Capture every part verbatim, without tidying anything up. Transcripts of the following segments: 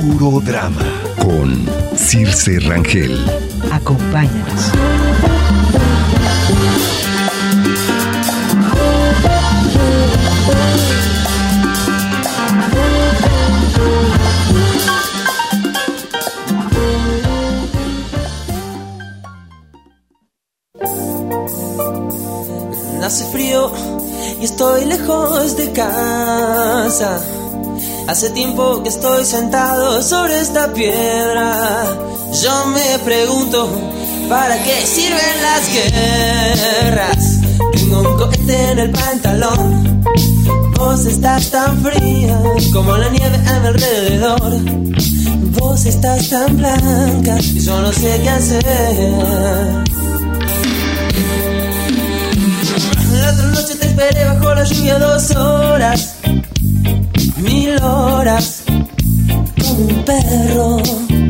Puro Drama con Circe Rangel. Acompáñanos. Hace frío y estoy lejos de casa. Hace tiempo que estoy sentado sobre esta piedra. Yo me pregunto, ¿para qué sirven las guerras? Tengo un cohete en el pantalón. Vos estás tan fría como la nieve a mi alrededor. Vos estás tan blanca y yo no sé qué hacer. La otra noche te esperé bajo la lluvia dos horas, mil horas, como un perro.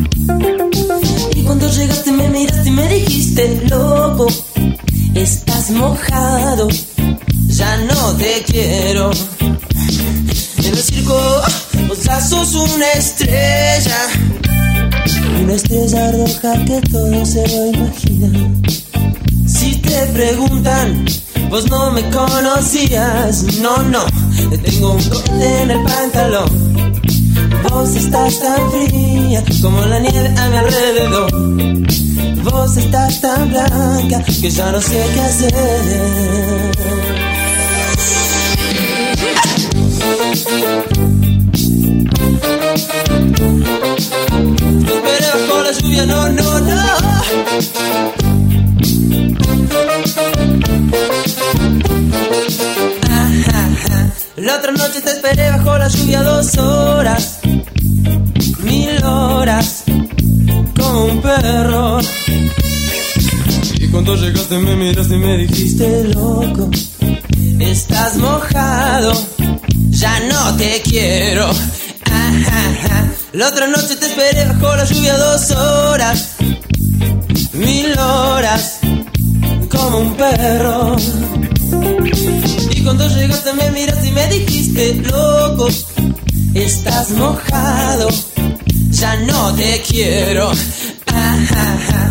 Y cuando llegaste me miraste y me dijiste, loco, estás mojado, ya no te quiero. En el circo vos ya sos una estrella, una estrella roja que todo se lo imagina. Si te preguntan, vos no me conocías, no, no. Tengo un cohete en el pantalón. Vos estás tan fría como la nieve a mi alrededor. Vos estás tan blanca que ya no sé qué hacer. Te esperé bajo la lluvia, no, no, no. La otra noche te esperé bajo la lluvia dos horas, mil horas, como un perro. Y cuando llegaste me miraste y me dijiste, loco, estás mojado, ya no te quiero. La otra noche te esperé bajo la lluvia dos horas, mil horas, como un perro. Y cuando llegaste me miraste y me dijiste, loco, estás mojado, ya no te quiero. Ah, ah, ah.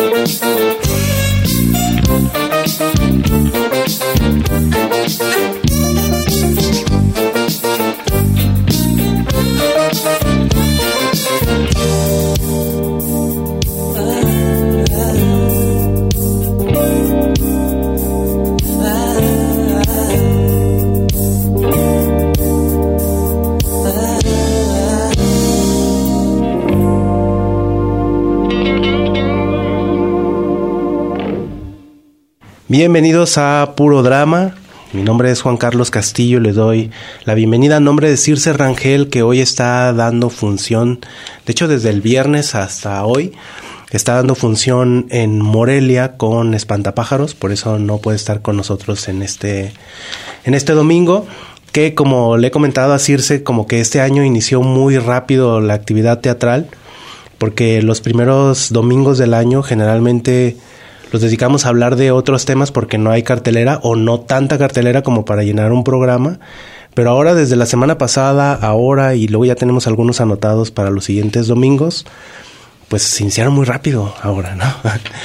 Bienvenidos a Puro Drama. Mi nombre es Juan Carlos Castillo y les doy la bienvenida en nombre de Circe Rangel, que hoy está dando función, de hecho desde el viernes hasta hoy, está dando función en Morelia con Espantapájaros, por eso no puede estar con nosotros en este, en este domingo, que como le he comentado a Circe, como que este año inició muy rápido la actividad teatral, porque los primeros domingos del año generalmente los dedicamos a hablar de otros temas porque no hay cartelera o no tanta cartelera como para llenar un programa. Pero ahora, desde la semana pasada, ahora y luego ya tenemos algunos anotados para los siguientes domingos, pues se iniciaron muy rápido ahora, ¿no?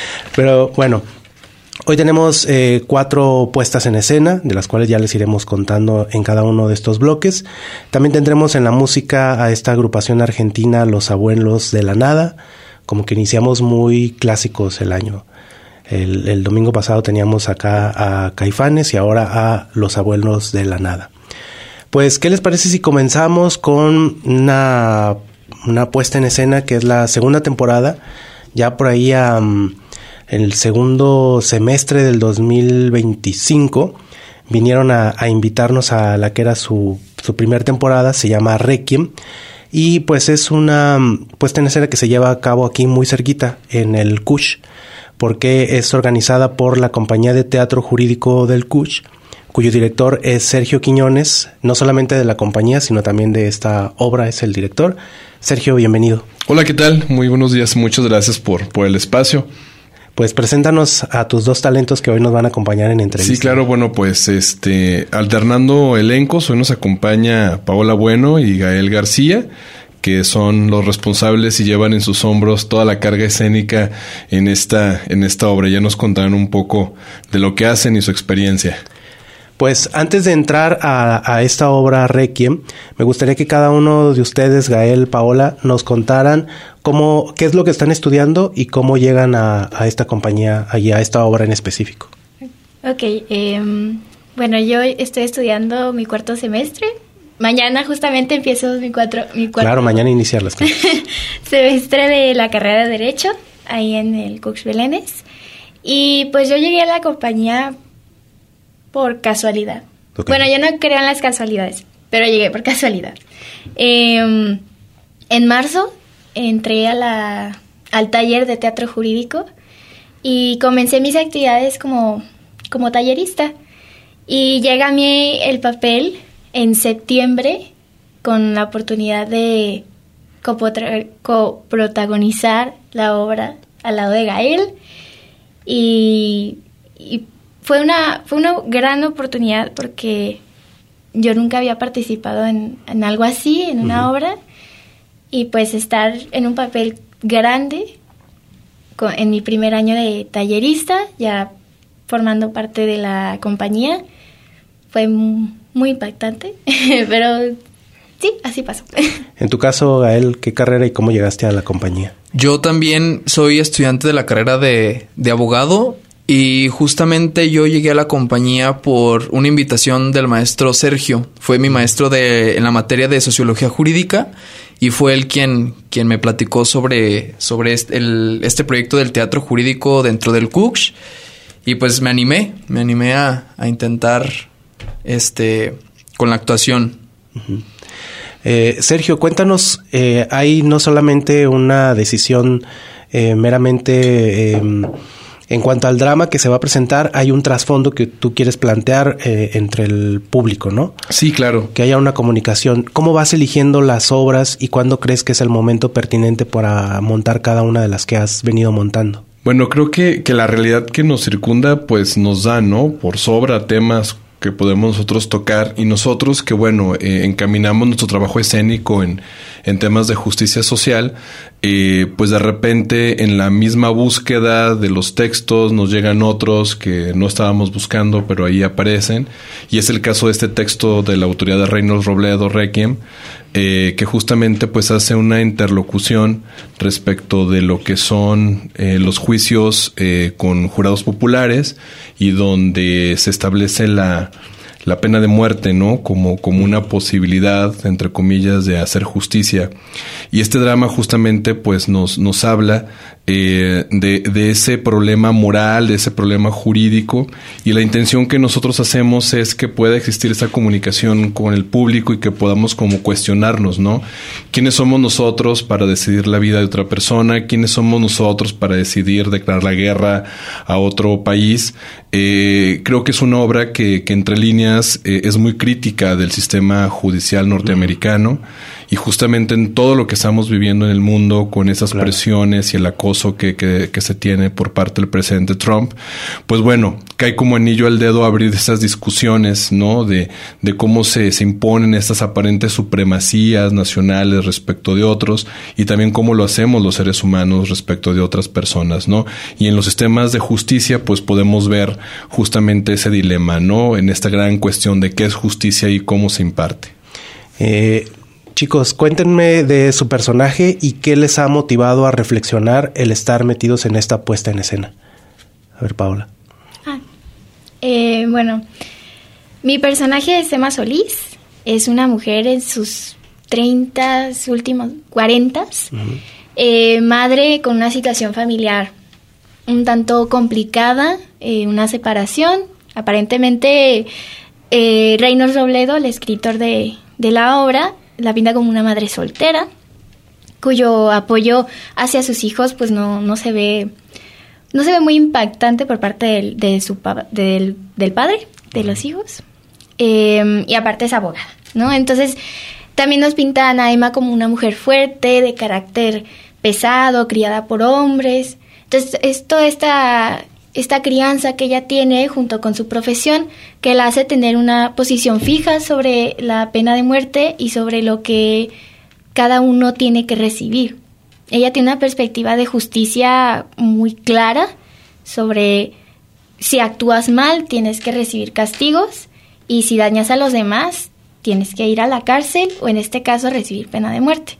Pero bueno, hoy tenemos eh, cuatro puestas en escena, de las cuales ya les iremos contando en cada uno de estos bloques. También tendremos en la música a esta agrupación argentina, Los Abuelos de la Nada, como que iniciamos muy clásicos el año. El, el domingo pasado teníamos acá a Caifanes y ahora a Los Abuelos de la Nada. Pues, ¿qué les parece si comenzamos con una, una puesta en escena que es la segunda temporada? Ya por ahí um, en el segundo semestre del dos mil veinticinco vinieron a, a invitarnos a la que era su, su primer temporada, se llama Requiem. Y pues es una puesta en escena que se lleva a cabo aquí muy cerquita, en el Cush, porque es organizada por la Compañía de Teatro Jurídico del Cush, cuyo director es Sergio Quiñones, no solamente de la compañía, sino también de esta obra es el director. Sergio, bienvenido. Hola, ¿qué tal? Muy buenos días, muchas gracias por, por el espacio. Pues preséntanos a tus dos talentos que hoy nos van a acompañar en entrevista. Sí, claro, bueno, pues este alternando elencos, hoy nos acompaña Paola Bueno y Gael García, que son los responsables y llevan en sus hombros toda la carga escénica en esta, en esta obra. Ya nos contarán un poco de lo que hacen y su experiencia. Pues antes de entrar a, a esta obra Requiem, me gustaría que cada uno de ustedes, Gael, Paola, nos contaran cómo, qué es lo que están estudiando y cómo llegan a, a esta compañía y a esta obra en específico. Ok, eh, bueno, yo estoy estudiando mi cuarto semestre. Mañana justamente empiezo mi, cuatro, mi cuarto Claro, mañana iniciar las clases. semestre de la carrera de Derecho, ahí en el Cux Belénes. Y pues yo llegué a la compañía por casualidad. Okay. Bueno, yo no creo en las casualidades, pero llegué por casualidad. Eh, en marzo entré a la, al taller de teatro jurídico y comencé mis actividades como, como tallerista. Y llega a mí el papel en septiembre con la oportunidad de copotra- coprotagonizar la obra al lado de Gael. Y... y Fue una, fue una gran oportunidad porque yo nunca había participado en, en algo así, en una uh-huh. obra, y pues estar en un papel grande con, en mi primer año de tallerista, ya formando parte de la compañía, fue muy, muy impactante, pero sí, así pasó. En tu caso, Gael, ¿qué carrera y cómo llegaste a la compañía? Yo también soy estudiante de la carrera de, de abogado. Y justamente yo llegué a la compañía por una invitación del maestro Sergio. Fue mi maestro de, en la materia de sociología jurídica y fue él quien, quien me platicó sobre, sobre este, el, este proyecto del teatro jurídico dentro del Cux. Y pues me animé, me animé a, a intentar este con la actuación. Uh-huh. Eh, Sergio, cuéntanos, eh, hay no solamente una decisión eh, meramente... Eh, En cuanto al drama que se va a presentar, hay un trasfondo que tú quieres plantear eh, entre el público, ¿no? Sí, claro. Que haya una comunicación. ¿Cómo vas eligiendo las obras y cuándo crees que es el momento pertinente para montar cada una de las que has venido montando? Bueno, creo que, que la realidad que nos circunda pues nos da, ¿no? Por sobra temas que podemos nosotros tocar y nosotros que, bueno, eh, encaminamos nuestro trabajo escénico en, en temas de justicia social, eh, pues de repente en la misma búsqueda de los textos nos llegan otros que no estábamos buscando, pero ahí aparecen. Y es el caso de este texto de la autoría de Reynolds Robledo, Requiem, eh, que justamente pues hace una interlocución respecto de lo que son eh, los juicios eh, con jurados populares y donde se establece la la pena de muerte, ¿no? Como, como una posibilidad, entre comillas, de hacer justicia. Y este drama justamente pues nos, nos habla eh, de, de ese problema moral, de ese problema jurídico, y la intención que nosotros hacemos es que pueda existir esa comunicación con el público y que podamos como cuestionarnos, ¿no? ¿Quiénes somos nosotros para decidir la vida de otra persona? ¿Quiénes somos nosotros para decidir declarar la guerra a otro país? Eh, creo que es una obra que, que entre líneas eh, es muy crítica del sistema judicial norteamericano y justamente en todo lo que estamos viviendo en el mundo con esas claro. presiones y el acoso que, que, que se tiene por parte del presidente Trump, pues bueno, cae como anillo al dedo abrir esas discusiones, ¿no? De, de cómo se, se imponen estas aparentes supremacías nacionales respecto de otros y también cómo lo hacemos los seres humanos respecto de otras personas, ¿no? Y en los sistemas de justicia, pues podemos ver justamente ese dilema, ¿no? En esta gran cuestión de qué es justicia y cómo se imparte. Eh, chicos, cuéntenme de su personaje y qué les ha motivado a reflexionar el estar metidos en esta puesta en escena. A ver, Paola. Ah, eh, bueno, mi personaje es Emma Solís. Es una mujer en sus treinta, últimos cuarenta, uh-huh. eh, madre con una situación familiar un tanto complicada, eh, una separación. Aparentemente, eh, Reynolds Robledo, el escritor de, de la obra, la pinta como una madre soltera, cuyo apoyo hacia sus hijos pues no, no se ve no se ve muy impactante por parte del, de su del, del padre de los hijos, eh, y aparte es abogada, ¿no? Entonces también nos pintan a Emma como una mujer fuerte, de carácter pesado, criada por hombres. Entonces es toda esta esta crianza que ella tiene junto con su profesión que la hace tener una posición fija sobre la pena de muerte y sobre lo que cada uno tiene que recibir. Ella tiene una perspectiva de justicia muy clara sobre si actúas mal, tienes que recibir castigos, y si dañas a los demás, tienes que ir a la cárcel o en este caso recibir pena de muerte.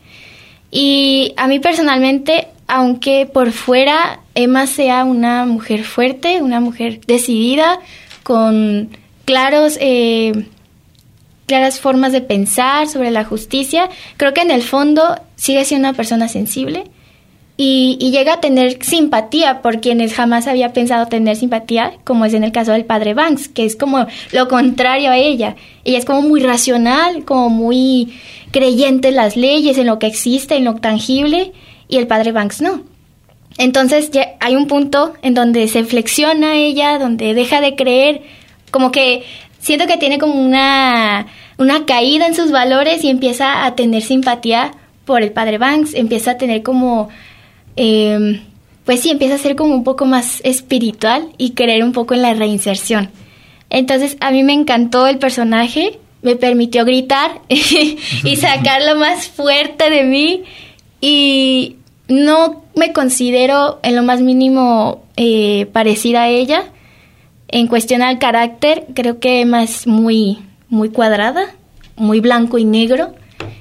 Y a mí personalmente, aunque por fuera Emma sea una mujer fuerte, una mujer decidida, con claros, eh, claras formas de pensar sobre la justicia, creo que en el fondo sigue siendo una persona sensible y, y llega a tener simpatía por quienes jamás había pensado tener simpatía, como es en el caso del padre Banks, que es como lo contrario a ella. Ella es como muy racional, como muy creyente en las leyes, en lo que existe, en lo tangible, y el padre Banks no. Entonces ya hay un punto en donde se flexiona ella, donde deja de creer, como que siento que tiene como una, una caída en sus valores y empieza a tener simpatía por el padre Banks, empieza a tener como, eh, pues sí, empieza a ser como un poco más espiritual y creer un poco en la reinserción. Entonces a mí me encantó el personaje, me permitió gritar y sacar lo más fuerte de mí, y no me considero en lo más mínimo eh, parecida a ella. En cuestión al carácter, creo que Emma es muy, muy cuadrada, muy blanco y negro,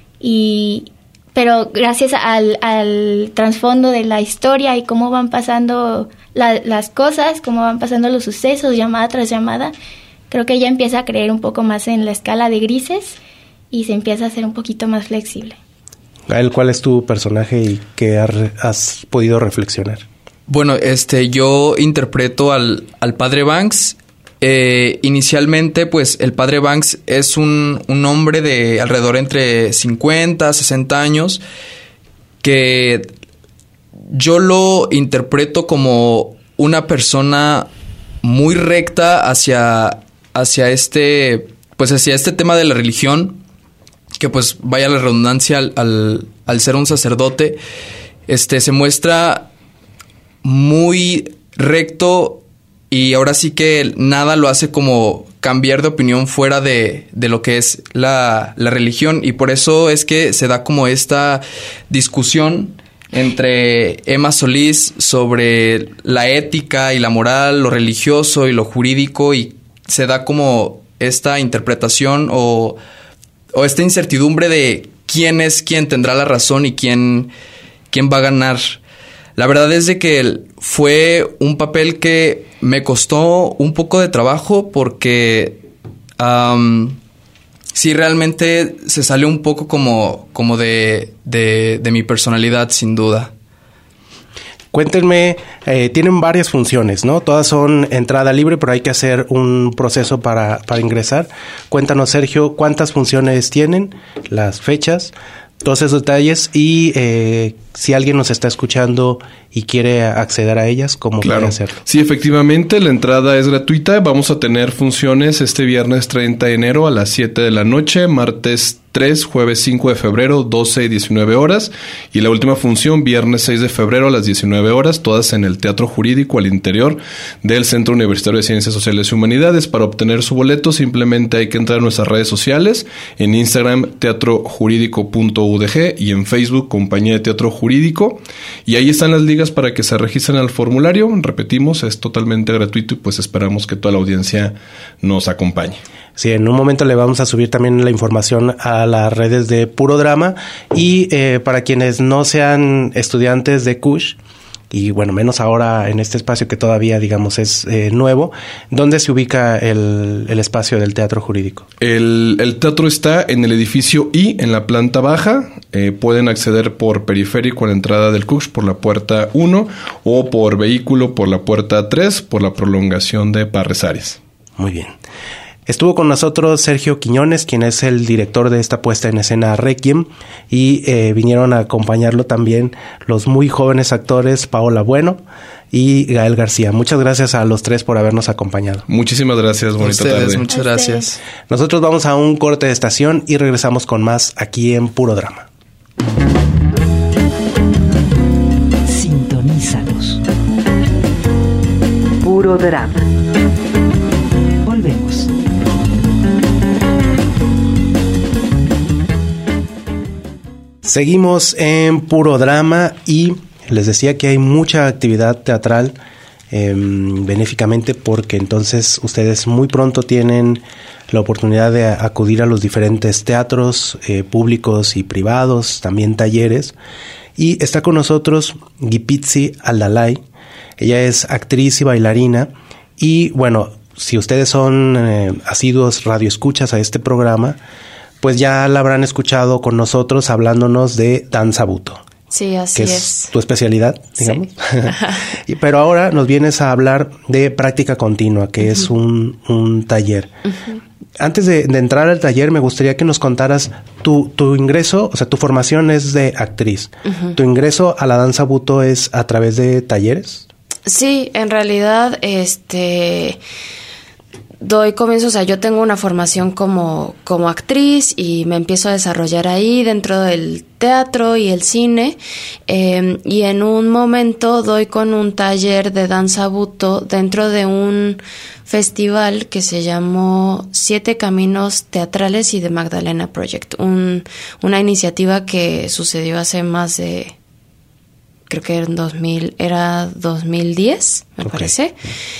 y pero gracias al, al trasfondo de la historia y cómo van pasando la, las cosas, cómo van pasando los sucesos, llamada tras llamada, creo que ella empieza a creer un poco más en la escala de grises y se empieza a hacer un poquito más flexible. Gael, ¿cuál es tu personaje y qué has podido reflexionar? Bueno, este, yo interpreto al, al padre Banks. Eh, inicialmente, pues, el padre Banks es un, un hombre de alrededor entre cincuenta, sesenta años, que yo lo interpreto como una persona muy recta hacia, hacia este, pues, hacia este tema de la religión, que pues vaya la redundancia al, al, al ser un sacerdote, este se muestra muy recto y ahora sí que nada lo hace como cambiar de opinión fuera de, de lo que es la, la religión, y por eso es que se da como esta discusión entre Emma Solís sobre la ética y la moral, lo religioso y lo jurídico, y se da como esta interpretación o o esta incertidumbre de quién es quien tendrá la razón y quién, quién va a ganar. La verdad es de que fue un papel que me costó un poco de trabajo porque um, sí realmente se salió un poco como, como de, de, de mi personalidad, sin duda. Cuéntenme, eh, tienen varias funciones, ¿no? Todas son entrada libre, pero hay que hacer un proceso para, para ingresar. Cuéntanos, Sergio, ¿cuántas funciones tienen? Las fechas, todos esos detalles, y eh, si alguien nos está escuchando y quiere acceder a ellas, ¿cómo claro. puede hacerlo? Sí, efectivamente, la entrada es gratuita. Vamos a tener funciones este viernes treinta de enero a las siete de la noche, martes tres, jueves cinco de febrero, doce y diecinueve horas, y la última función viernes seis de febrero a las diecinueve horas, todas en el Teatro Jurídico al interior del Centro Universitario de Ciencias Sociales y Humanidades. Para obtener su boleto simplemente hay que entrar a nuestras redes sociales, en Instagram teatro jurídico punto u d g y en Facebook Compañía de Teatro Jurídico, y ahí están las ligas para que se registren al formulario. Repetimos, es totalmente gratuito y pues esperamos que toda la audiencia nos acompañe. Sí, en un momento le vamos a subir también la información a las redes de Puro Drama, y eh, para quienes no sean estudiantes de C U S H, y bueno, menos ahora en este espacio que todavía, digamos, es eh, nuevo, ¿dónde se ubica el, el espacio del Teatro Jurídico? El, el teatro está en el edificio I, en la planta baja. Eh, pueden acceder por periférico a la entrada del C U S H por la puerta uno o por vehículo por la puerta tres, por la prolongación de Parresares. Muy bien. Estuvo con nosotros Sergio Quiñones, quien es el director de esta puesta en escena Requiem, y eh, vinieron a acompañarlo también los muy jóvenes actores Paola Bueno y Gael García. Muchas gracias a los tres por habernos acompañado. Muchísimas gracias, bonita Ustedes, tarde. Muchas gracias. Nosotros vamos a un corte de estación y regresamos con más aquí en Puro Drama. Sintonízanos. Puro Drama. Volvemos. Seguimos en Puro Drama y les decía que hay mucha actividad teatral eh, benéficamente, porque entonces ustedes muy pronto tienen la oportunidad de acudir a los diferentes teatros eh, públicos y privados, también talleres. Y está con nosotros Gipitzi Aldalay. Ella es actriz y bailarina. Y bueno, si ustedes son eh, asiduos radioescuchas a este programa, pues ya la habrán escuchado con nosotros hablándonos de danza buto. Sí, así que es. es Tu especialidad, digamos. Sí. Pero ahora nos vienes a hablar de práctica continua, que uh-huh. es un, un taller. Uh-huh. Antes de, de entrar al taller, me gustaría que nos contaras tu, tu ingreso, o sea, tu formación es de actriz. Uh-huh. ¿Tu ingreso a la danza buto es a través de talleres? Sí, en realidad, este... doy comienzo, o sea, yo tengo una formación como, como actriz y me empiezo a desarrollar ahí dentro del teatro y el cine, eh, y en un momento doy con un taller de danza buto dentro de un festival que se llamó Siete Caminos Teatrales y de Magdalena Project, un, una iniciativa que sucedió hace más de... creo que en dos mil, era dos mil diez, me okay. parece.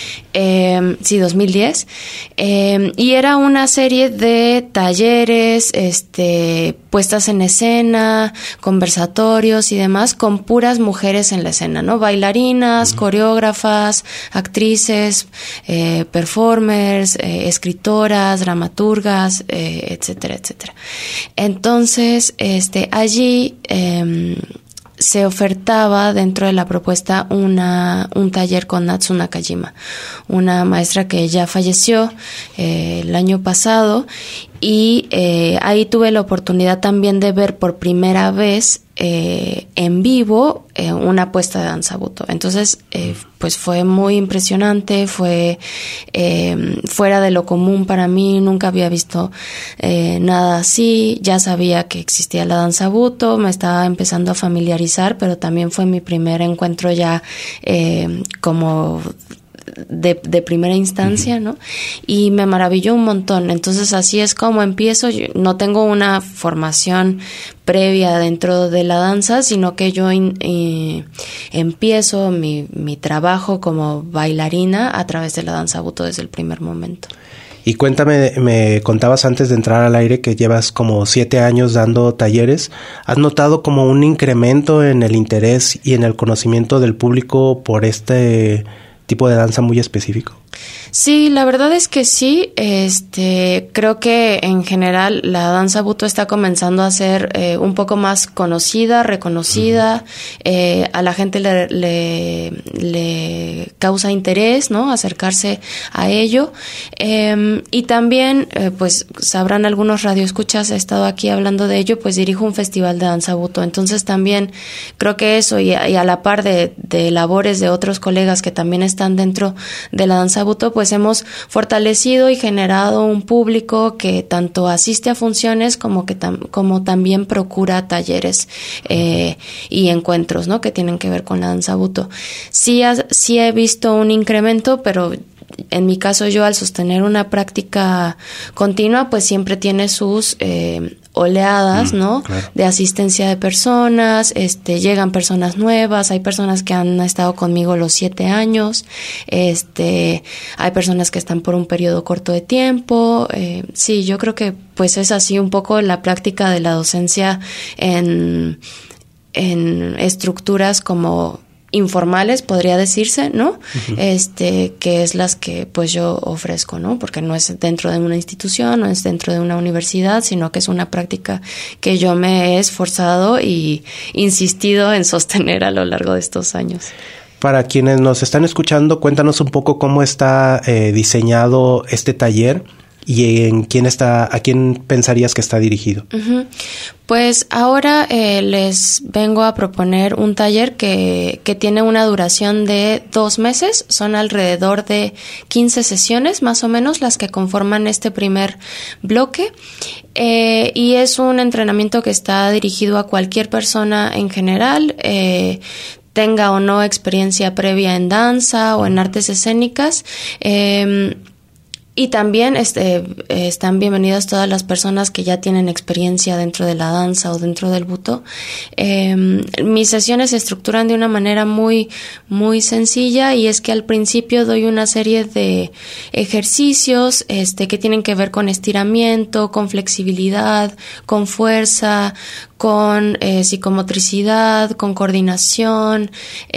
Eh, sí, dos mil diez. Eh, y era una serie de talleres, este, puestas en escena, conversatorios y demás, con puras mujeres en la escena, ¿no? Bailarinas, uh-huh. coreógrafas, actrices, eh, performers, eh, escritoras, dramaturgas, eh, etcétera, etcétera. Entonces, este, allí... Eh, se ofertaba dentro de la propuesta una un taller con Natsu Nakajima, una maestra que ya falleció eh, el año pasado, y eh, ahí tuve la oportunidad también de ver por primera vez eh, en vivo eh, una puesta de danza buto. Entonces, eh, pues fue muy impresionante, fue eh, fuera de lo común para mí, nunca había visto eh, nada así, ya sabía que existía la danza buto, me estaba empezando a familiarizar, pero también fue mi primer encuentro ya eh, como... De, de primera instancia, ¿no? Y me maravilló un montón. Entonces, así es como empiezo. Yo no tengo una formación previa dentro de la danza, sino que yo in, eh, empiezo mi, mi trabajo como bailarina a través de la danza buto desde el primer momento. Y cuéntame, me contabas antes de entrar al aire que llevas como siete años dando talleres. ¿Has notado como un incremento en el interés y en el conocimiento del público por este tipo de danza muy específico? Sí, la verdad es que sí. Este, creo que en general la danza buto está comenzando a ser eh, un poco más conocida, reconocida. Uh-huh. Eh, a la gente le, le, le causa interés, ¿no? Acercarse a ello. Eh, y también, eh, pues, sabrán algunos radioescuchas, he estado aquí hablando de ello, pues dirijo un festival de danza buto. Entonces también creo que eso, y a, y a la par de, de labores de otros colegas que también están dentro de la danza buto, pues hemos fortalecido y generado un público que tanto asiste a funciones como que tam- como también procura talleres eh, y encuentros, ¿no? Que tienen que ver con la danza buto. Sí, ha, sí he visto un incremento, pero en mi caso yo, al sostener una práctica continua, pues siempre tiene sus eh, oleadas, mm, ¿no? Claro. De asistencia de personas, este, llegan personas nuevas, hay personas que han estado conmigo los siete años, este, hay personas que están por un periodo corto de tiempo. Eh, sí, yo creo que pues es así un poco la práctica de la docencia en, en estructuras como informales, podría decirse, ¿no? Uh-huh. Este, que es las que pues yo ofrezco, ¿no? Porque no es dentro de una institución, no es dentro de una universidad, sino que es una práctica que yo me he esforzado y insistido en sostener a lo largo de estos años. Para quienes nos están escuchando, cuéntanos un poco cómo está eh, diseñado este taller y en quién está, a quién pensarías que está dirigido. Uh-huh. Pues ahora eh, les vengo a proponer un taller que, que tiene una duración de dos meses. Son alrededor de quince sesiones, más o menos, las que conforman este primer bloque. Eh, y es un entrenamiento que está dirigido a cualquier persona en general, eh, tenga o no experiencia previa en danza o en artes escénicas. Eh, y también este, están bienvenidas todas las personas que ya tienen experiencia dentro de la danza o dentro del buto. Eh, mis sesiones se estructuran de una manera muy, muy sencilla, y es que al principio doy una serie de ejercicios este, que tienen que ver con estiramiento, con flexibilidad, con fuerza, con eh, psicomotricidad, con coordinación,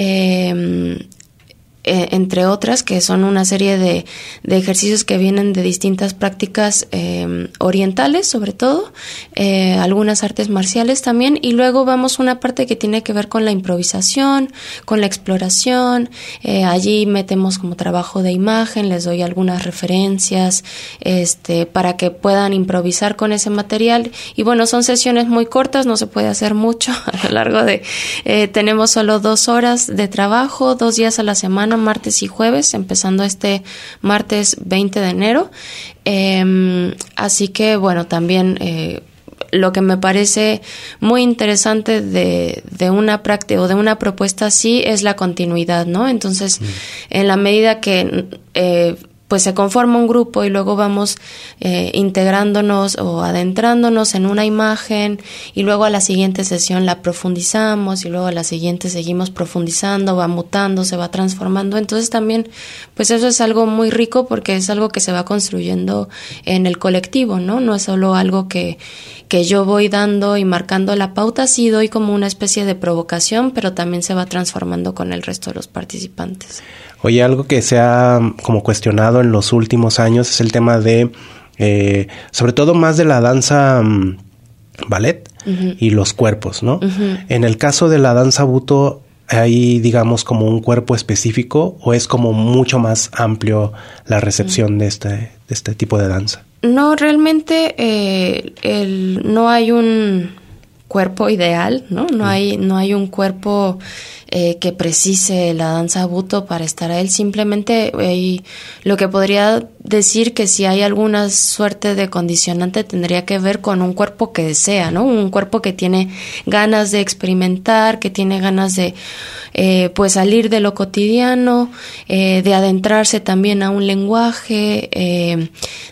eh, Eh, entre otras, que son una serie de, de ejercicios que vienen de distintas prácticas eh, orientales, sobre todo, eh, algunas artes marciales también, y luego vamos a una parte que tiene que ver con la improvisación, con la exploración. Eh, allí metemos como trabajo de imagen, les doy algunas referencias este, para que puedan improvisar con ese material, y bueno, son sesiones muy cortas, no se puede hacer mucho a lo largo de, eh, tenemos solo dos horas de trabajo, dos días a la semana, martes y jueves, empezando este martes veinte de enero. Eh, así que, bueno, también eh, lo que me parece muy interesante de, de una práctica o de una propuesta así es la continuidad, ¿no? Entonces, mm. en la medida que eh, pues se conforma un grupo y luego vamos eh, integrándonos o adentrándonos en una imagen, y luego a la siguiente sesión la profundizamos, y luego a la siguiente seguimos profundizando, va mutando, se va transformando. Entonces también, pues eso es algo muy rico, porque es algo que se va construyendo en el colectivo, ¿no? No es solo algo que, que yo voy dando y marcando la pauta, sí doy como una especie de provocación, pero también se va transformando con el resto de los participantes. Oye, algo que se ha como cuestionado en los últimos años es el tema de, eh, sobre todo más de la danza um, ballet uh-huh. y los cuerpos, ¿no? Uh-huh. En el caso de la danza buto, ¿hay, digamos, como un cuerpo específico, o es como mucho más amplio la recepción uh-huh. de este, de este tipo de danza? No, realmente eh, el, no hay un cuerpo ideal, ¿no? No uh-huh. hay, no hay un cuerpo Eh, que precise la danza buto para estar a él. Simplemente eh, lo que podría decir que si hay alguna suerte de condicionante tendría que ver con un cuerpo que desea, ¿no? Un cuerpo que tiene ganas de experimentar, que tiene ganas de eh, pues salir de lo cotidiano, eh, de adentrarse también a un lenguaje, eh,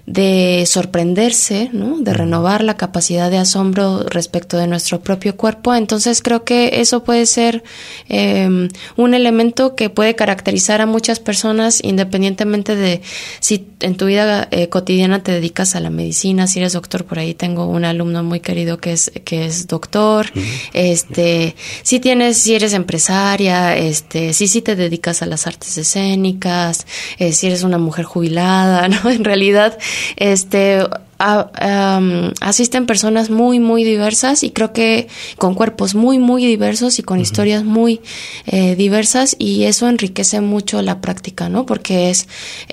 de sorprenderse, ¿no? De renovar la capacidad de asombro respecto de nuestro propio cuerpo. Entonces creo que eso puede ser eh, Eh, un elemento que puede caracterizar a muchas personas, independientemente de si en tu vida eh, cotidiana te dedicas a la medicina, si eres doctor. Por ahí tengo un alumno muy querido que es que es doctor. Uh-huh. Este, si tienes, si eres empresaria, este, si si te dedicas a las artes escénicas, eh, si eres una mujer jubilada, ¿no? En realidad, este A, um, asisten personas muy, muy diversas, y creo que con cuerpos muy, muy diversos y con uh-huh. historias muy eh, diversas, y eso enriquece mucho la práctica, ¿no? Porque es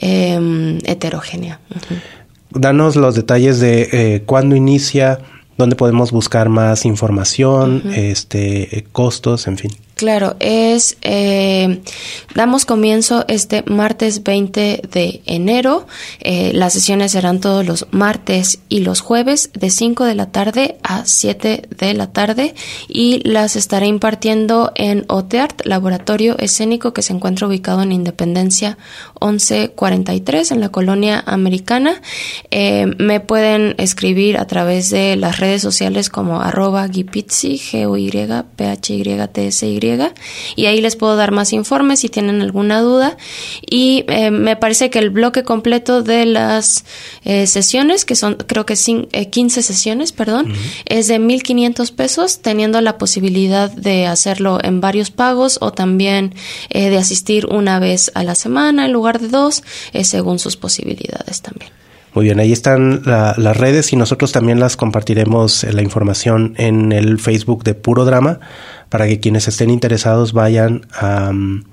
eh, heterogénea. Uh-huh. Danos los detalles de eh, cuándo inicia, dónde podemos buscar más información, uh-huh. este, costos, en fin. Claro, es eh, damos comienzo este martes veinte de enero. Eh, las sesiones serán todos los martes y los jueves de cinco de la tarde a siete de la tarde, y las estaré impartiendo en OTEART, Laboratorio Escénico, que se encuentra ubicado en Independencia once cuarenta y tres, en la colonia Americana. Eh, me pueden escribir a través de las redes sociales como arroba guipizzi, G U Y P H Y T S Y, y ahí les puedo dar más informes si tienen alguna duda. Y eh, me parece que el bloque completo de las eh, sesiones, que son creo que cin- eh, quince sesiones, perdón, uh-huh. es de mil quinientos pesos, teniendo la posibilidad de hacerlo en varios pagos, o también eh, de asistir una vez a la semana en lugar de dos, eh, según sus posibilidades también. Muy bien, ahí están la, las redes, y nosotros también las compartiremos eh, la información en el Facebook de Puro Drama, para que quienes estén interesados vayan a,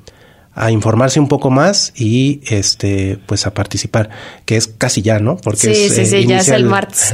a informarse un poco más y este pues a participar, que es casi ya, ¿no? Porque sí, es, sí, eh, sí, ya es el martes.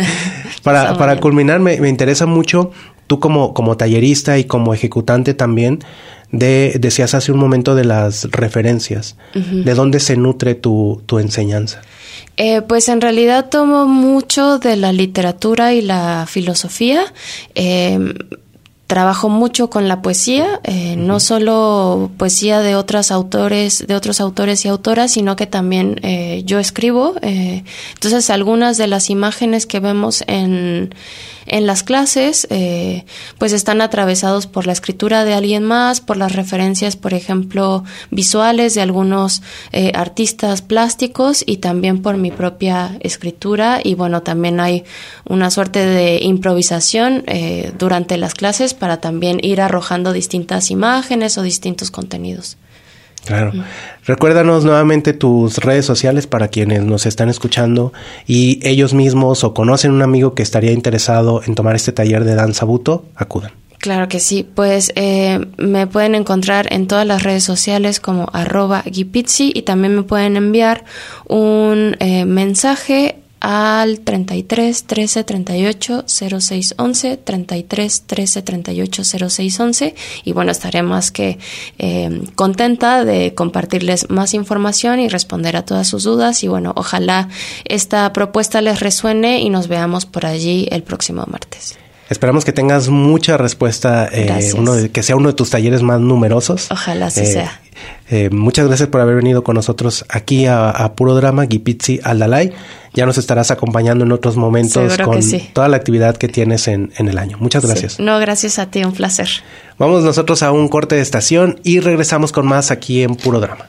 para para culminar, me, me interesa mucho, tú como, como tallerista y como ejecutante también, de decías hace un momento de las referencias. Uh-huh. ¿De dónde se nutre tu, tu enseñanza? Eh, pues en realidad tomo mucho de la literatura y la filosofía. Eh, trabajo mucho con la poesía, eh, uh-huh. no solo poesía de otros autores, de otros autores y autoras, sino que también eh, yo escribo. Eh, entonces, algunas de las imágenes que vemos en en las clases, eh, pues están atravesados por la escritura de alguien más, por las referencias, por ejemplo, visuales de algunos eh, artistas plásticos y también por mi propia escritura. Y bueno, también hay una suerte de improvisación eh, durante las clases para también ir arrojando distintas imágenes o distintos contenidos. Claro. Recuérdanos nuevamente tus redes sociales para quienes nos están escuchando y ellos mismos o conocen un amigo que estaría interesado en tomar este taller de danza buto, acudan. Claro que sí. Pues eh, me pueden encontrar en todas las redes sociales como arroba guipizzi y también me pueden enviar un eh, mensaje al treinta y tres, trece, treinta y ocho, cero seis, once, treinta y tres, trece, treinta y ocho, cero seis, once y bueno, estaré más que eh, contenta de compartirles más información y responder a todas sus dudas y bueno, ojalá esta propuesta les resuene y nos veamos por allí el próximo martes. Esperamos que tengas mucha respuesta, eh, uno de, que sea uno de tus talleres más numerosos. Ojalá así eh, sea. Eh, muchas gracias por haber venido con nosotros aquí a, a Puro Drama, Guipizzi Aldalay. Ya nos estarás acompañando en otros momentos Seguro con que sí. toda la actividad que tienes en, en el año. Muchas gracias. Sí. No, gracias a ti, un placer. Vamos nosotros a un corte de estación y regresamos con más aquí en Puro Drama.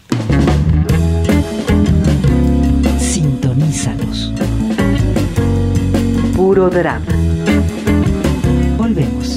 Sintonízanos. Puro Drama. Volvemos.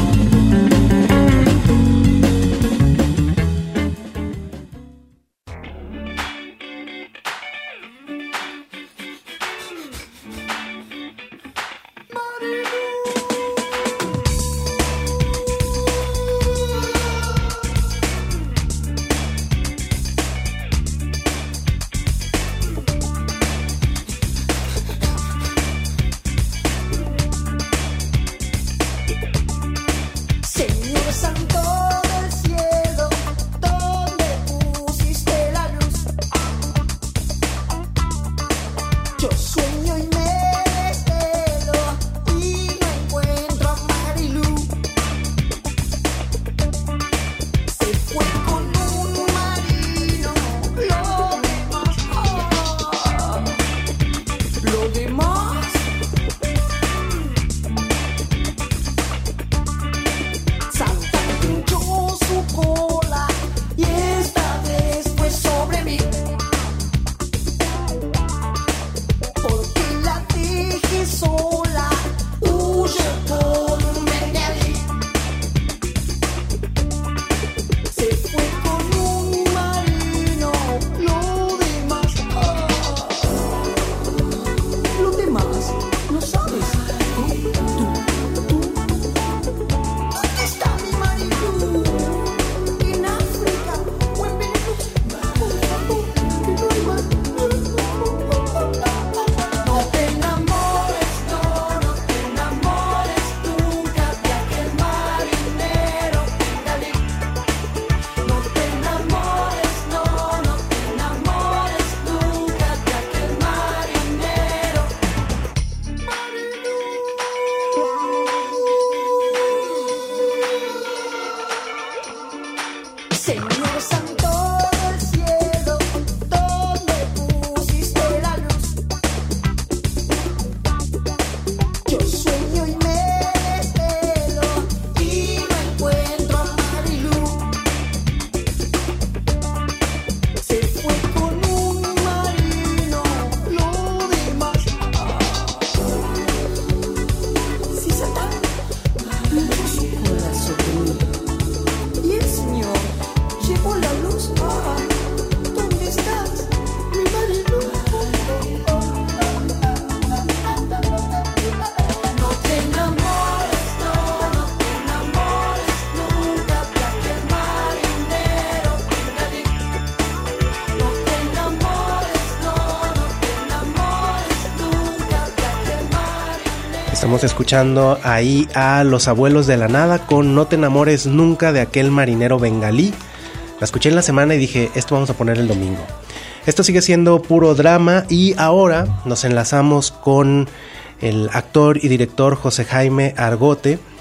Estamos escuchando ahí a Los Abuelos de la Nada con No te enamores nunca de aquel marinero bengalí. La escuché en la semana y dije, esto vamos a poner el domingo. Esto sigue siendo Puro Drama y ahora nos enlazamos con el actor y director José Jaime Argote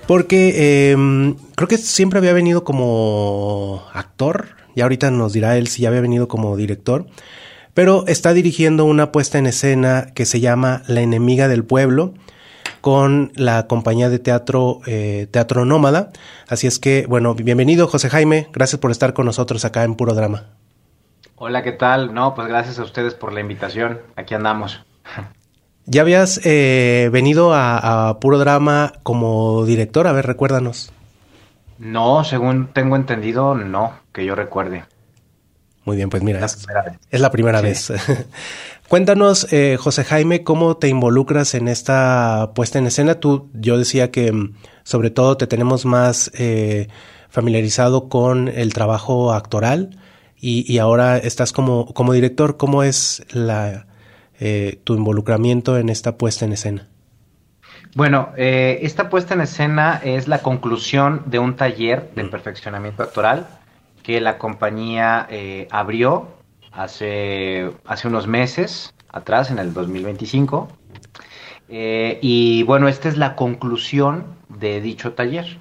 porque eh, creo que siempre había venido como actor, y ahorita nos dirá él si ya había venido como director, pero está dirigiendo una puesta en escena que se llama La enemiga del pueblo, con la compañía de teatro eh, Teatro Nómada. Así es que, bueno, bienvenido José Jaime, gracias por estar con nosotros acá en Puro Drama. Hola, ¿qué tal? No, pues gracias a ustedes por la invitación, aquí andamos. ¿Ya habías eh, venido a, a Puro Drama como director? A ver, recuérdanos. No, según tengo entendido, no, que yo recuerde. Muy bien, pues mira, La es, primera vez. es la primera Sí. vez. Cuéntanos, eh, José Jaime, ¿cómo te involucras en esta puesta en escena? Tú, yo decía que mm, sobre todo te tenemos más eh, familiarizado con el trabajo actoral y, y ahora estás como, como director. ¿Cómo es la, eh, tu involucramiento en esta puesta en escena? Bueno, eh, esta puesta en escena es la conclusión de un taller de perfeccionamiento actoral que la compañía eh, abrió hace, hace unos meses atrás, en el dos mil veinticinco. Eh, y bueno, esta es la conclusión de dicho taller.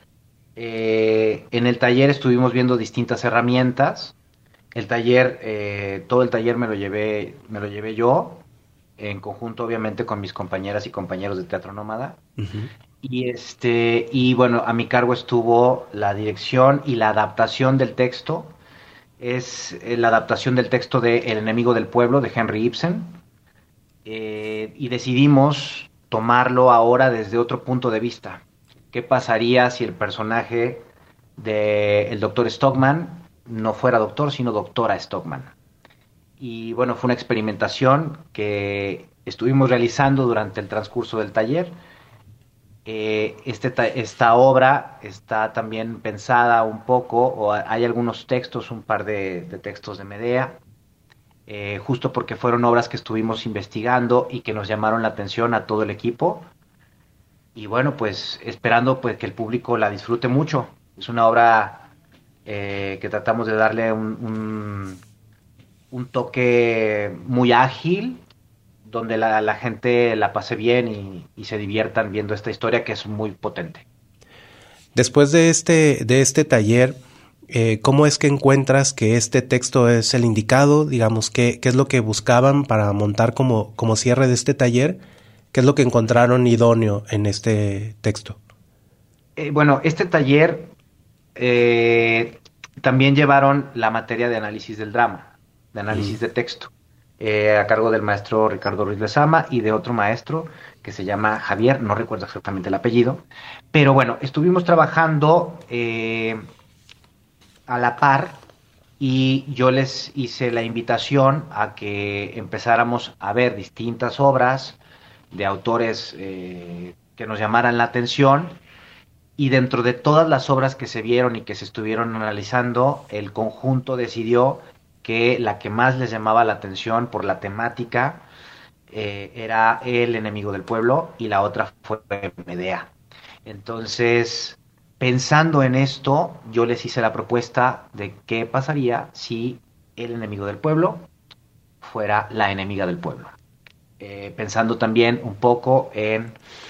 Eh, en el taller estuvimos viendo distintas herramientas. El taller, eh, todo el taller me lo llevé, me lo llevé yo, en conjunto obviamente con mis compañeras y compañeros de Teatro Nómada. Uh-huh. Y este, y bueno, a mi cargo estuvo la dirección y la adaptación del texto. Es eh, la adaptación del texto de El enemigo del pueblo, de Henry Ibsen. Eh, y decidimos tomarlo ahora desde otro punto de vista. ¿Qué pasaría si el personaje del doctor Stockman no fuera doctor, sino doctora Stockman? Y bueno, fue una experimentación que estuvimos realizando durante el transcurso del taller. Eh, este ta- esta obra está también pensada un poco, o hay algunos textos, un par de, de textos de Medea, eh, justo porque fueron obras que estuvimos investigando y que nos llamaron la atención a todo el equipo. Y bueno, pues esperando pues que el público la disfrute mucho. Es una obra eh, que tratamos de darle un, un, un toque muy ágil, donde la, la gente la pase bien y, y se diviertan viendo esta historia que es muy potente. Después de este, de este taller, eh, ¿cómo es que encuentras que este texto es el indicado? Digamos, ¿qué, qué es lo que buscaban para montar como, como cierre de este taller? ¿Qué es lo que encontraron idóneo en este texto? Eh, bueno, este taller eh, también llevaron la materia de análisis del drama, de análisis mm. de texto. Eh, a cargo del maestro Ricardo Ruiz Lezama y de otro maestro que se llama Javier, no recuerdo exactamente el apellido, pero bueno, estuvimos trabajando eh, a la par y yo les hice la invitación a que empezáramos a ver distintas obras de autores eh, que nos llamaran la atención, y dentro de todas las obras que se vieron y que se estuvieron analizando, el conjunto decidió que la que más les llamaba la atención por la temática eh, era El enemigo del pueblo y la otra fue Medea. Entonces, pensando en esto, yo les hice la propuesta de qué pasaría si El enemigo del pueblo fuera la enemiga del pueblo. Eh, pensando también un poco en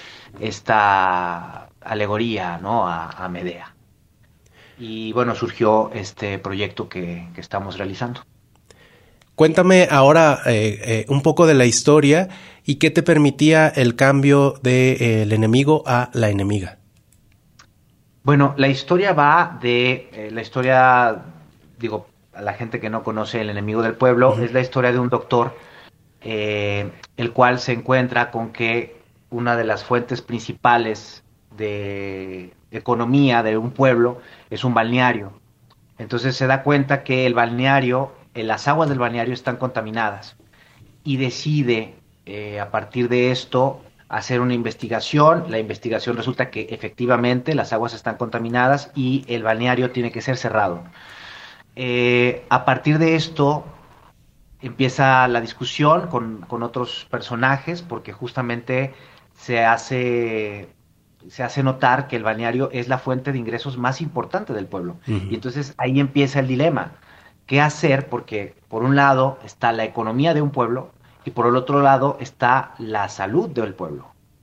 esta alegoría, ¿no?, a, a Medea. Y bueno, surgió este proyecto que, que estamos realizando. Cuéntame ahora eh, eh, un poco de la historia y qué te permitía el cambio del de, eh, enemigo a la enemiga. Bueno, la historia va de, eh, la historia, digo, a la gente que no conoce El enemigo del pueblo, uh-huh. es la historia de un doctor, eh, el cual se encuentra con que una de las fuentes principales de economía de un pueblo es un balneario. Entonces se da cuenta que el balneario, eh, las aguas del balneario están contaminadas y decide eh, a partir de esto hacer una investigación. La investigación resulta que efectivamente las aguas están contaminadas y el balneario tiene que ser cerrado. Eh, a partir de esto empieza la discusión con, con otros personajes, porque justamente se hace... se hace notar que el balneario es la fuente de ingresos más importante del pueblo. Uh-huh. Y entonces ahí empieza el dilema. ¿Qué hacer? Porque por un lado está la economía de un pueblo y por el otro lado está la salud del pueblo.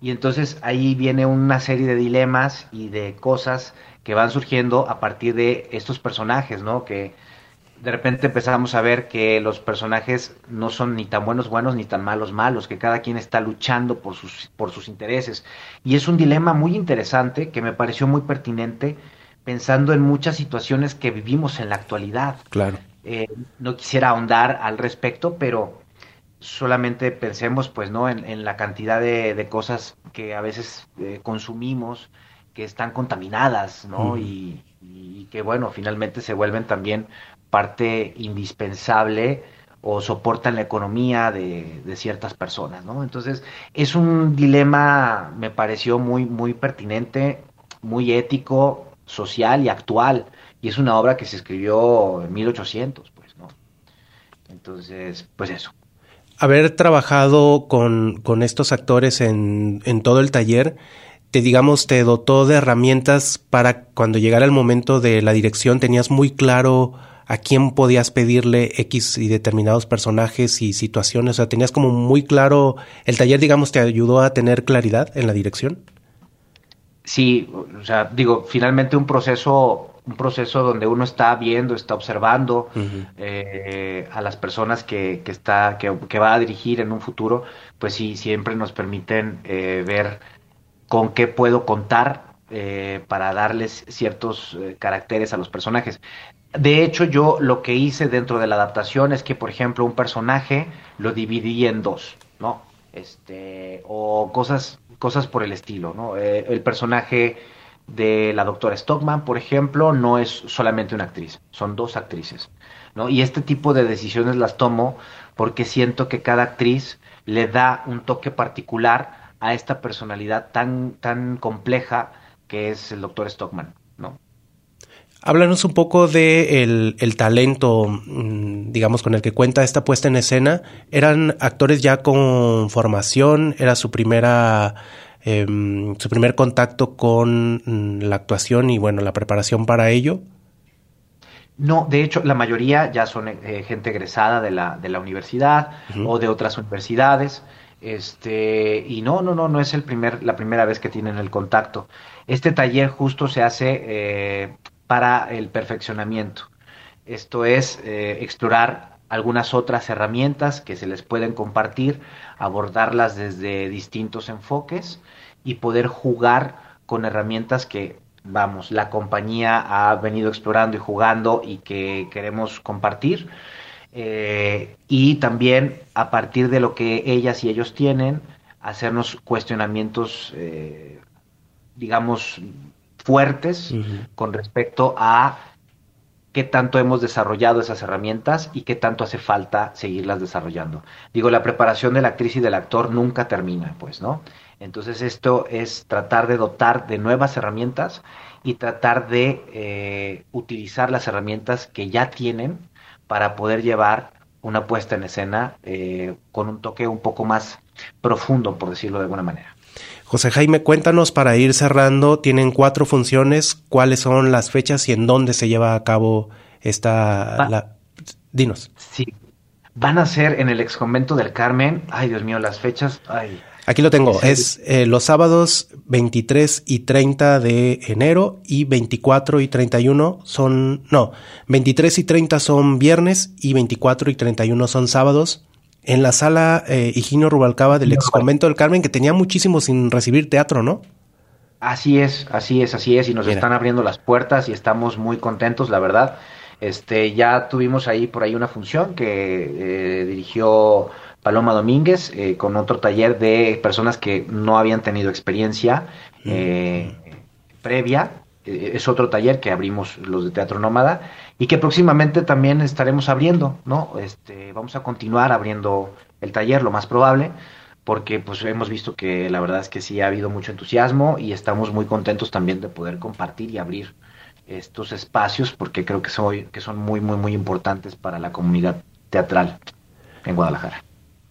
Y entonces ahí viene una serie de dilemas y de cosas que van surgiendo a partir de estos personajes, ¿no? Que de repente empezamos a ver que los personajes no son ni tan buenos buenos ni tan malos malos, que cada quien está luchando por sus, por sus intereses. Y es un dilema muy interesante que me pareció muy pertinente pensando en muchas situaciones que vivimos en la actualidad. Claro. Eh, no quisiera ahondar al respecto, pero solamente pensemos pues no en, en la cantidad de, de cosas que a veces eh, consumimos que están contaminadas, ¿no? Mm. Y, y que bueno, finalmente se vuelven también parte indispensable o soportan la economía de, de ciertas personas, ¿no? Entonces es un dilema, me pareció muy, muy pertinente, muy ético, social y actual, y es una obra que se escribió en mil ochocientos, pues, ¿no? Entonces, pues eso. Haber trabajado con, con estos actores en, en todo el taller, te digamos, te dotó de herramientas para cuando llegara el momento de la dirección, tenías muy claro a quién podías pedirle X y determinados personajes y situaciones, o sea, tenías como muy claro, el taller, digamos, te ayudó a tener claridad en la dirección. Sí, o sea, digo, finalmente un proceso... un proceso donde uno está viendo, está observando uh-huh. eh, a las personas que, que está que, que va a dirigir en un futuro, pues sí, siempre nos permiten eh, ver con qué puedo contar eh, para darles ciertos eh, caracteres a los personajes. De hecho, yo lo que hice dentro de la adaptación es que, por ejemplo, un personaje lo dividí en dos, ¿no? Este, o cosas, cosas por el estilo, ¿no? Eh, el personaje de la doctora Stockman, por ejemplo, no es solamente una actriz, son dos actrices, ¿no? Y este tipo de decisiones las tomo porque siento que cada actriz le da un toque particular a esta personalidad tan, tan compleja que es el doctor Stockman, ¿no? Háblanos un poco de el, el talento, digamos, con el que cuenta esta puesta en escena. ¿Eran actores ya con formación? ¿Era su primera... Eh, su primer contacto con la actuación y bueno, la preparación para ello? No, de hecho, la mayoría ya son eh, gente egresada de la, de la universidad uh-huh. o de otras universidades, este, y no, no, no, no es el primer, la primera vez que tienen el contacto. Este taller justo se hace eh, para el perfeccionamiento. Esto es eh, explorar algunas otras herramientas que se les pueden compartir, abordarlas desde distintos enfoques y poder jugar con herramientas que, vamos, la compañía ha venido explorando y jugando y que queremos compartir. Eh, y también, a partir de lo que ellas y ellos tienen, hacernos cuestionamientos, eh, digamos, fuertes uh-huh. con respecto a qué tanto hemos desarrollado esas herramientas y qué tanto hace falta seguirlas desarrollando. Digo, la preparación de la actriz y del actor nunca termina, pues, ¿no? Entonces esto es tratar de dotar de nuevas herramientas y tratar de eh, utilizar las herramientas que ya tienen para poder llevar una puesta en escena eh, con un toque un poco más profundo, por decirlo de alguna manera. José Jaime, cuéntanos para ir cerrando, tienen cuatro funciones, ¿cuáles son las fechas y en dónde se lleva a cabo esta... Va, la... Dinos. Sí, van a ser en el Ex Convento del Carmen, ay Dios mío, las fechas, ay... Aquí lo tengo, sí. es eh, los sábados veintitrés y treinta de enero y veinticuatro y treinta y uno son, no, veintitrés y treinta son viernes y veinticuatro y treinta y uno son sábados. En la sala eh, Higinio Rubalcaba del Ex Convento del Carmen, que tenía muchísimo sin recibir teatro, ¿no? Así es, así es, así es, y nos Mira. están abriendo las puertas y estamos muy contentos, la verdad. Este, ya tuvimos ahí por ahí una función que eh, dirigió Paloma Domínguez eh, con otro taller de personas que no habían tenido experiencia eh, mm. previa. Eh, es otro taller que abrimos los de Teatro Nómada y que próximamente también estaremos abriendo, ¿no? Este, vamos a continuar abriendo el taller, lo más probable, porque pues hemos visto que la verdad es que sí ha habido mucho entusiasmo y estamos muy contentos también de poder compartir y abrir estos espacios porque creo que son, que son muy, muy, muy importantes para la comunidad teatral en Guadalajara.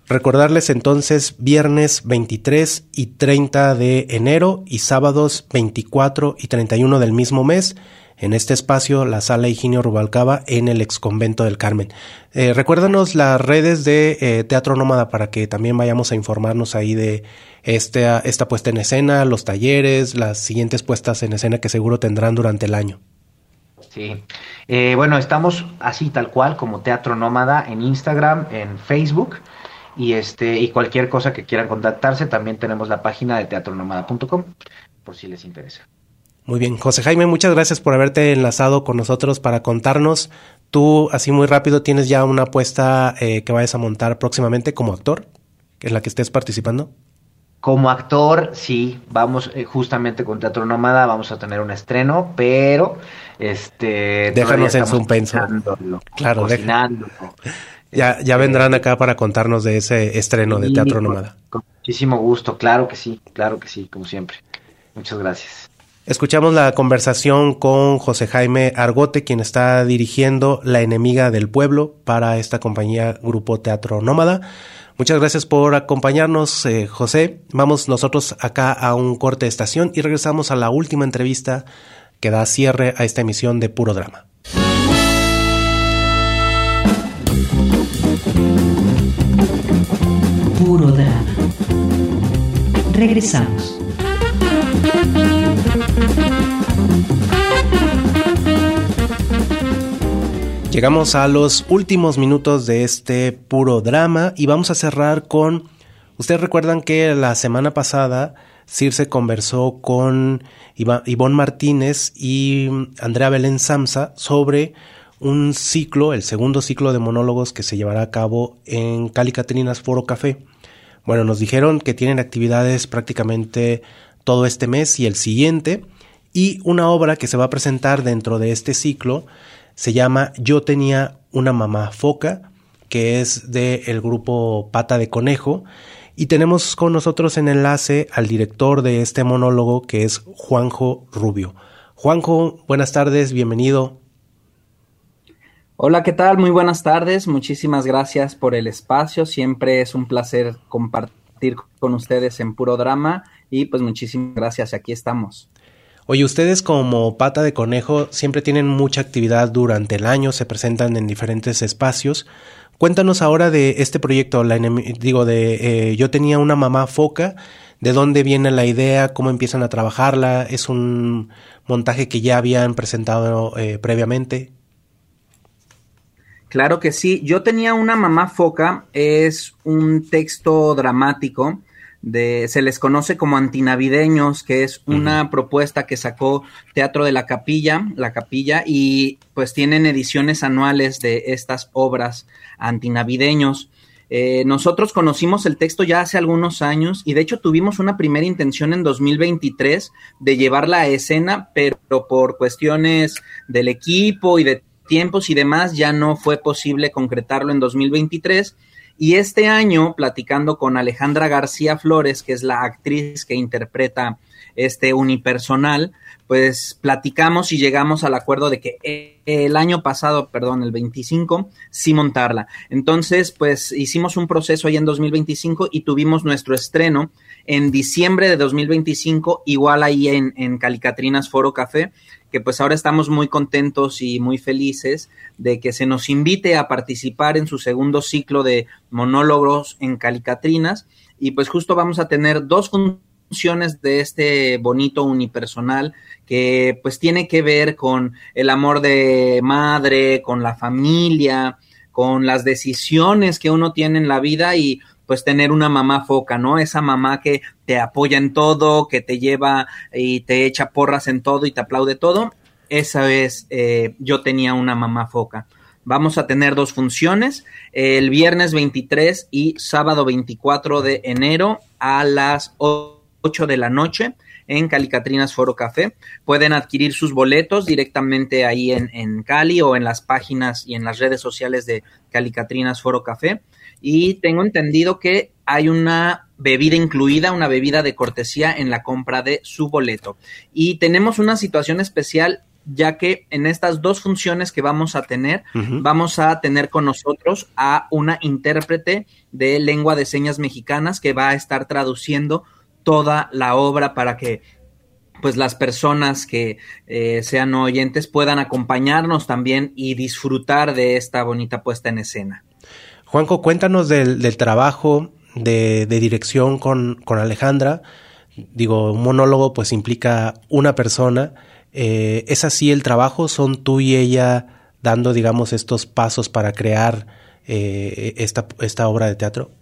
Recordarles entonces viernes veintitrés y treinta de enero y sábados veinticuatro y treinta y uno del mismo mes en este espacio, la Sala Higinio Rubalcaba en el Exconvento del Carmen. Eh, recuérdanos las redes de eh, Teatro Nómada para que también vayamos a informarnos ahí de esta, esta puesta en escena, los talleres, las siguientes puestas en escena que seguro tendrán durante el año. Sí, eh, bueno, estamos así tal cual como Teatro Nómada en Instagram, en Facebook y este y cualquier cosa que quieran contactarse, también tenemos la página de teatro nómada punto com por si les interesa. Muy bien, José Jaime, muchas gracias por haberte enlazado con nosotros para contarnos. Tú, así muy rápido, ¿tienes ya una apuesta eh, que vayas a montar próximamente como actor, en la que estés participando? Como actor, sí, vamos eh, justamente con Teatro Nómada, vamos a tener un estreno, pero este déjanos en suspenso. Claro, cocinándolo. Ya, ya vendrán acá para contarnos de ese estreno sí, de Teatro Nómada. Con, con muchísimo gusto, claro que sí, claro que sí, como siempre. Muchas gracias. Escuchamos la conversación con José Jaime Argote, quien está dirigiendo La Enemiga del Pueblo para esta compañía Grupo Teatro Nómada. Muchas gracias por acompañarnos, eh, José. Vamos nosotros acá a un corte de estación y regresamos a la última entrevista que da cierre a esta emisión de Puro Drama. Puro Drama. Regresamos. Llegamos a los últimos minutos de este Puro Drama y vamos a cerrar con... Ustedes recuerdan que la semana pasada Circe conversó con Ivonne Martínez y Andrea Belén Samsa sobre un ciclo, el segundo ciclo de monólogos que se llevará a cabo en Cali Catrinas Foro Café. Bueno, nos dijeron que tienen actividades prácticamente todo este mes y el siguiente, y una obra que se va a presentar dentro de este ciclo se llama Yo tenía una mamá foca, que es del grupo Pata de Conejo, y tenemos con nosotros en enlace al director de este monólogo, que es Juanjo Rubio. Juanjo, buenas tardes, bienvenido. Hola, ¿qué tal? Muy buenas tardes, muchísimas gracias por el espacio, siempre es un placer compartir con ustedes en Puro Drama y pues muchísimas gracias, aquí estamos. Oye, ustedes como Pata de Conejo siempre tienen mucha actividad durante el año, se presentan en diferentes espacios. Cuéntanos ahora de este proyecto, la enem- digo, de eh, Yo tenía una mamá foca, ¿de dónde viene la idea? ¿Cómo empiezan a trabajarla? ¿Es un montaje que ya habían presentado eh, previamente? Claro que sí. Yo tenía una mamá foca, es un texto dramático, de, se les conoce como antinavideños, que es una uh-huh. propuesta que sacó Teatro de la Capilla, La Capilla, y pues tienen ediciones anuales de estas obras antinavideños. Eh, nosotros conocimos el texto ya hace algunos años y de hecho tuvimos una primera intención en dos mil veintitrés de llevarla a escena, pero por cuestiones del equipo y de tiempos y demás ya no fue posible concretarlo en dos mil veintitrés. Y este año, platicando con Alejandra García Flores, que es la actriz que interpreta este unipersonal, pues platicamos y llegamos al acuerdo de que el año pasado, perdón, el veinticinco, sí montarla. Entonces, pues hicimos un proceso ahí en dos mil veinticinco y tuvimos nuestro estreno en diciembre de dos mil veinticinco, igual ahí en, en Cali Catrinas Foro Café, que pues ahora estamos muy contentos y muy felices de que se nos invite a participar en su segundo ciclo de monólogos en Cali Catrinas, y pues justo vamos a tener dos funciones de este bonito unipersonal que pues tiene que ver con el amor de madre, con la familia, con las decisiones que uno tiene en la vida y pues tener una mamá foca, ¿no? Esa mamá que te apoya en todo, que te lleva y te echa porras en todo y te aplaude todo. Esa es, eh, Yo tenía una mamá foca. Vamos a tener dos funciones, el viernes veintitrés y sábado veinticuatro de enero a las ocho de la noche en Cali Catrinas Foro Café. Pueden adquirir sus boletos directamente ahí en, en Cali o en las páginas y en las redes sociales de Cali Catrinas Foro Café. Y tengo entendido que hay una bebida incluida, una bebida de cortesía en la compra de su boleto. Y tenemos una situación especial ya que en estas dos funciones que vamos a tener, uh-huh. vamos a tener con nosotros a una intérprete de lengua de señas mexicanas que va a estar traduciendo toda la obra para que pues las personas que eh, sean oyentes puedan acompañarnos también y disfrutar de esta bonita puesta en escena. Juanjo, cuéntanos del, del trabajo de, de dirección con, con Alejandra. Digo, un monólogo pues implica una persona. Eh, ¿Es así el trabajo? ¿Son tú y ella dando, digamos, estos pasos para crear eh, esta, esta obra de teatro?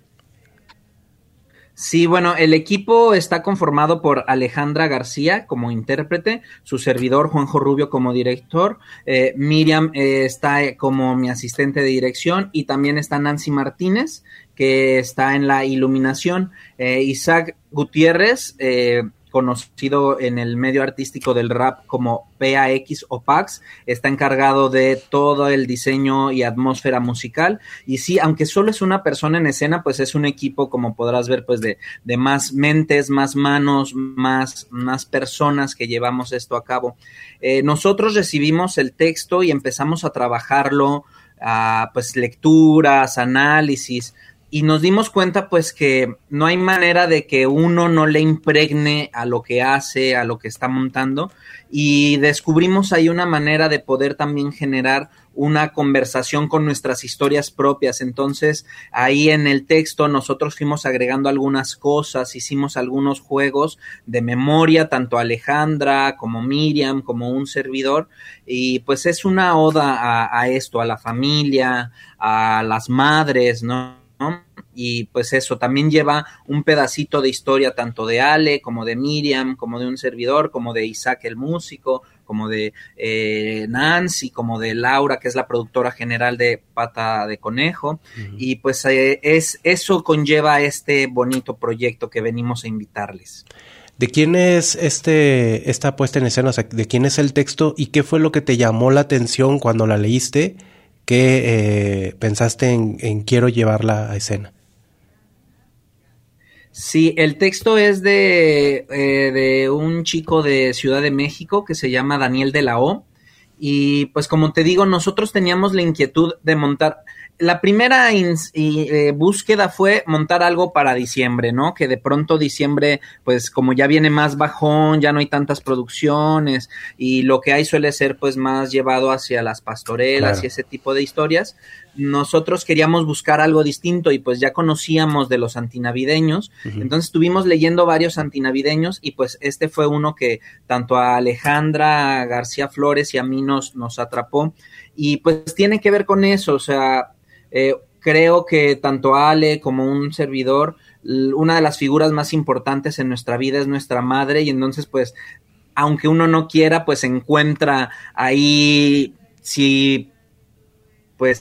Sí, bueno, el equipo está conformado por Alejandra García como intérprete, su servidor Juanjo Rubio como director, eh, Miriam eh, está como mi asistente de dirección y también está Nancy Martínez, que está en la iluminación, eh, Isaac Gutiérrez, eh, conocido en el medio artístico del rap como P A X o Pax, está encargado de todo el diseño y atmósfera musical, y sí, aunque solo es una persona en escena, pues es un equipo, como podrás ver, pues de, de más mentes, más manos, más, más personas que llevamos esto a cabo. Eh, nosotros recibimos el texto y empezamos a trabajarlo, a, pues lecturas, análisis, y nos dimos cuenta pues que no hay manera de que uno no le impregne a lo que hace, a lo que está montando, y descubrimos ahí una manera de poder también generar una conversación con nuestras historias propias. Entonces ahí en el texto nosotros fuimos agregando algunas cosas, hicimos algunos juegos de memoria, tanto Alejandra como Miriam como un servidor, y pues es una oda a, a esto, a la familia, a las madres, ¿no? ¿no? Y pues eso, también lleva un pedacito de historia tanto de Ale, como de Miriam, como de un servidor, como de Isaac el músico, como de eh, Nancy, como de Laura, que es la productora general de Pata de Conejo, uh-huh. y pues eh, es eso conlleva este bonito proyecto que venimos a invitarles. ¿De quién es este esta puesta en escena? O sea, ¿de quién es el texto y qué fue lo que te llamó la atención cuando la leíste? ¿Qué eh, pensaste en, en quiero llevarla a escena? Sí, el texto es de, eh, de un chico de Ciudad de México que se llama Daniel de la O. Y pues como te digo, nosotros teníamos la inquietud de montar... La primera ins- y, eh, búsqueda fue montar algo para diciembre, ¿no? Que de pronto diciembre, pues como ya viene más bajón, ya no hay tantas producciones y lo que hay suele ser pues más llevado hacia las pastorelas, claro, y ese tipo de historias. Nosotros queríamos buscar algo distinto y pues ya conocíamos de los antinavideños, uh-huh. entonces estuvimos leyendo varios antinavideños y pues este fue uno que tanto a Alejandra García Flores y a mí nos, nos atrapó y pues tiene que ver con eso, o sea... Eh, creo que tanto Ale como un servidor, una de las figuras más importantes en nuestra vida es nuestra madre y entonces pues aunque uno no quiera pues encuentra ahí si pues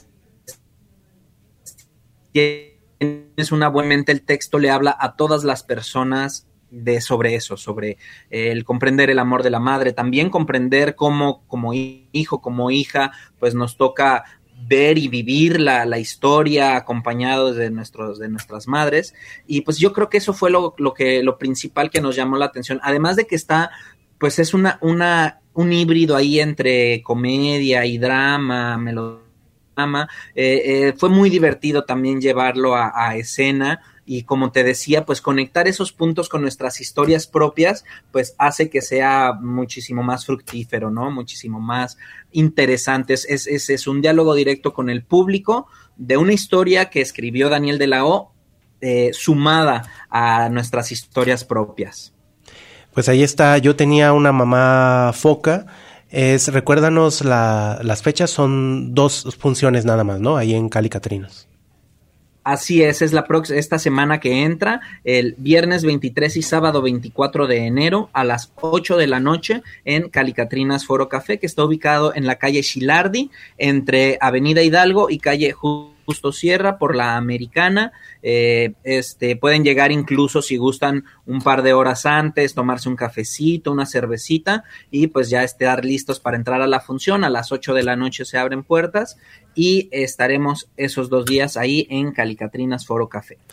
tienes una buena mente, el texto le habla a todas las personas de sobre eso, sobre eh, el comprender el amor de la madre, también comprender cómo como hijo, como hija pues nos toca ver y vivir la, la historia acompañados de nuestros de nuestras madres y pues yo creo que eso fue lo, lo que lo principal que nos llamó la atención, además de que está pues es una una un híbrido ahí entre comedia y drama, melodrama, eh, eh, fue muy divertido también llevarlo a, a escena. Y como te decía, pues conectar esos puntos con nuestras historias propias, pues hace que sea muchísimo más fructífero, ¿no? Muchísimo más interesante. Es, es, es un diálogo directo con el público de una historia que escribió Daniel de la O, eh, sumada a nuestras historias propias. Pues ahí está. Yo tenía una mamá foca. Es, recuérdanos, la, las fechas son dos funciones nada más, ¿no? Ahí en Cali Catrinas. Así es, es la prox- esta semana que entra, el viernes veintitrés y sábado veinticuatro de enero a las ocho de la noche en Cali Catrinas Foro Café, que está ubicado en la calle Chilardi, entre Avenida Hidalgo y calle Justo Sierra por la Americana. Eh, este, pueden llegar incluso si gustan un par de horas antes, tomarse un cafecito, una cervecita y pues ya estar listos para entrar a la función. A las ocho de la noche se abren puertas y estaremos esos dos días ahí en Cali Catrinas Foro Café.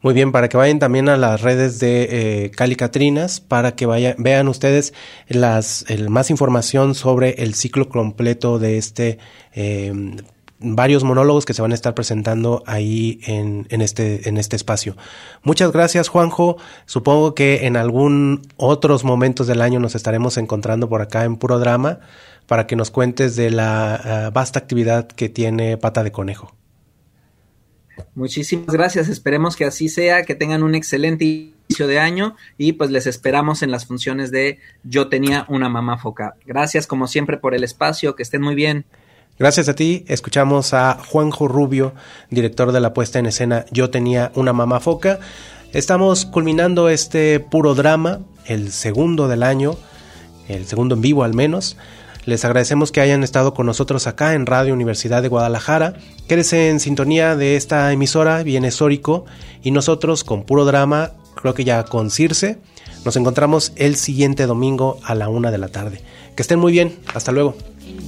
Muy bien, para que vayan también a las redes de eh, Cali Catrinas, para que vayan, vean ustedes las el, más información sobre el ciclo completo de este, eh, varios monólogos que se van a estar presentando ahí en, en este, en este espacio. Muchas gracias, Juanjo. Supongo que en algún otros momentos del año nos estaremos encontrando por acá en Puro Drama para que nos cuentes de la uh, vasta actividad que tiene Pata de Conejo. Muchísimas gracias, esperemos que así sea, que tengan un excelente inicio de año y pues les esperamos en las funciones de Yo tenía una mamá foca. Gracias como siempre por el espacio, que estén muy bien. Gracias a ti, escuchamos a Juanjo Rubio, director de la puesta en escena Yo tenía una mamá foca. Estamos culminando este Puro Drama, el segundo del año, el segundo en vivo al menos. Les agradecemos que hayan estado con nosotros acá en Radio Universidad de Guadalajara. Quédese en sintonía de esta emisora, Viene Sórico, y nosotros con Puro Drama, creo que ya con Circe, nos encontramos el siguiente domingo a la una de la tarde. Que estén muy bien, hasta luego.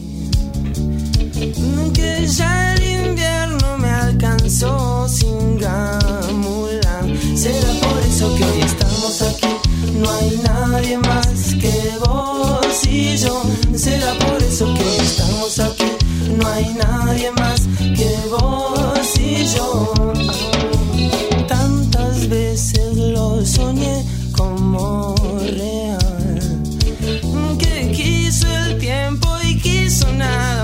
Que ya el invierno me alcanzó sin gamula. Será por eso que hoy estamos aquí. No hay nadie más que vos y yo. Será por eso que hoy estamos aquí. No hay nadie más que vos y yo. Tantas veces lo soñé como real, que quiso el tiempo y quiso nada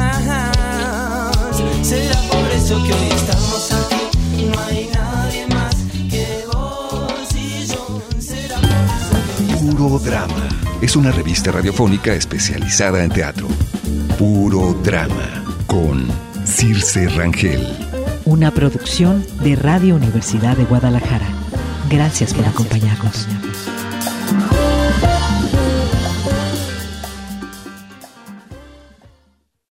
más. Será por eso que hoy estamos aquí. No hay nadie más que vos y yo. Será por eso que hoy Puro Drama es una revista radiofónica especializada en teatro. Puro Drama con Circe Rangel. Una producción de Radio Universidad de Guadalajara. Gracias por acompañarnos.